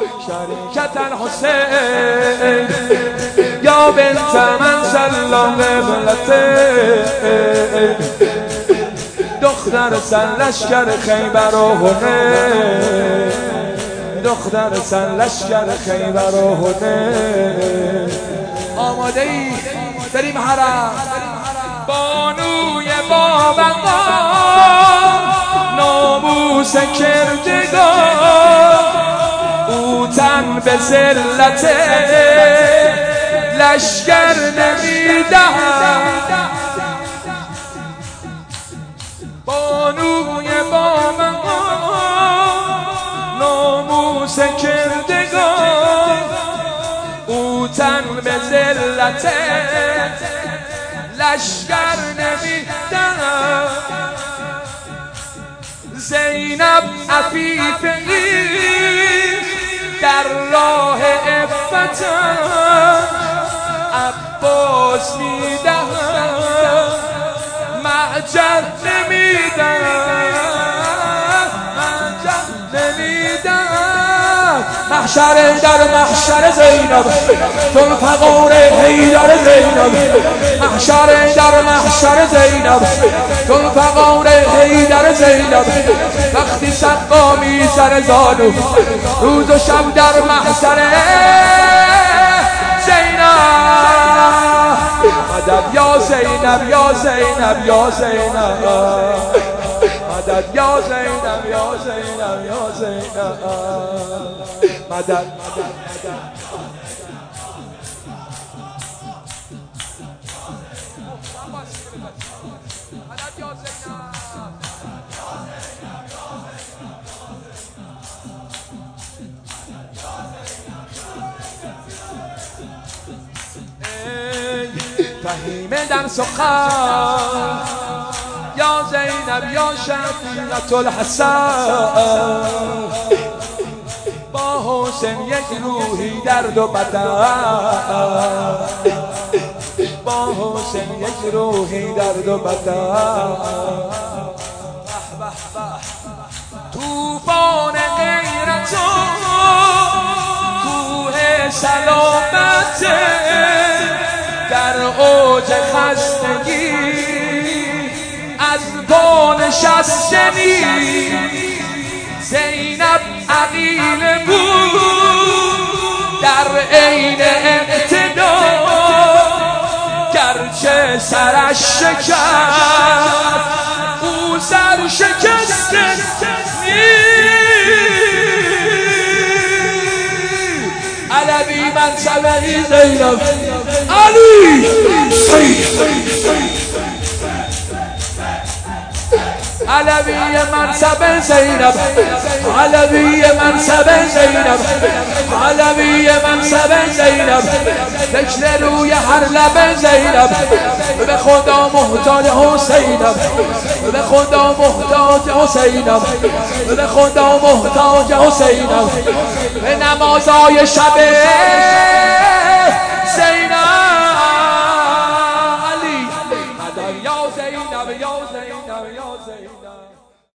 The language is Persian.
شریکت الحسین یا بنت من سلام قبلته دختر سرلشکر خیبر و حنین دختر سرلشکر خیبر و حنین آماده ای بریم حرم بانوی بابقا ناموس کردگار او تن به ذلت لشکر نمیدهد بانوی بابقا ناموس کردگار او تن به ذلت لشکر نمیدهد زینب عفیفی در راه عفت عباس میدهد معجر نمیدهد محشر در محشر زینب ذوالفقار حیدر زینب محشر در محشر زینب ذوالفقار حیدر زینب وقتی سقا میزنه زانو روز و شب در محشر زینب مدد یا زینب یا زینب یا زینب مدد یا زینب یا زینب یا زینب مدد فهیمه در سخن یا زینب یا شفیعت الحسن با حسین یک روحی درد و بدن با حسین یک روحی درد و بدن توفان غیرت و کوه سلامت در اوج خستگی از پا نشستنی زینب عقیل بود در عین اقتدا گرچه سرش شکست او سر شکست علوی منصبی زینب علی علوی منصب زینب علوی منصب زینب علوی منصب زینب ذکر روی هر لب زینب به خدا محتاج حسینم به خدا محتاج حسینم به خدا محتاج حسینم به نمازای شب زینب